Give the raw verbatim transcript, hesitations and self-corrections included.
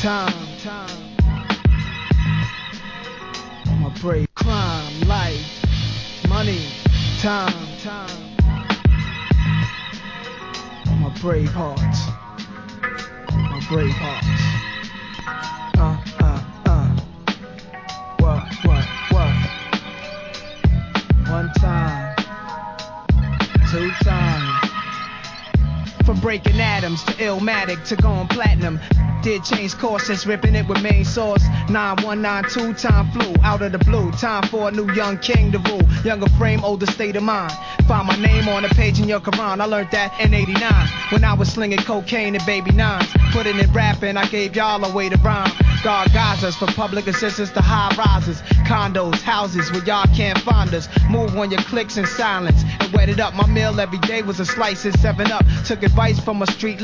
time, time. I'm a brave crime, life, money, time, time. My brave heart, my brave heart. Uh, uh, uh. What, what, what? One time, two times. From breaking atoms to Illmatic to going platinum. Did change course since ripping it with main source. nine one nine two time flew out of the blue. Time for a new young king to rule. Younger frame, older state of mind. Find my name on a page in your Quran. I learned that in eighty-nine when I was slinging cocaine and baby nines. Putting in rapping, I gave y'all a way to rhyme. God guides us from public assistance to high rises. Condos, houses where y'all can't find us. Move on your clicks in silence and wet it up. My meal every day was a slice of seven up. Took advice from a street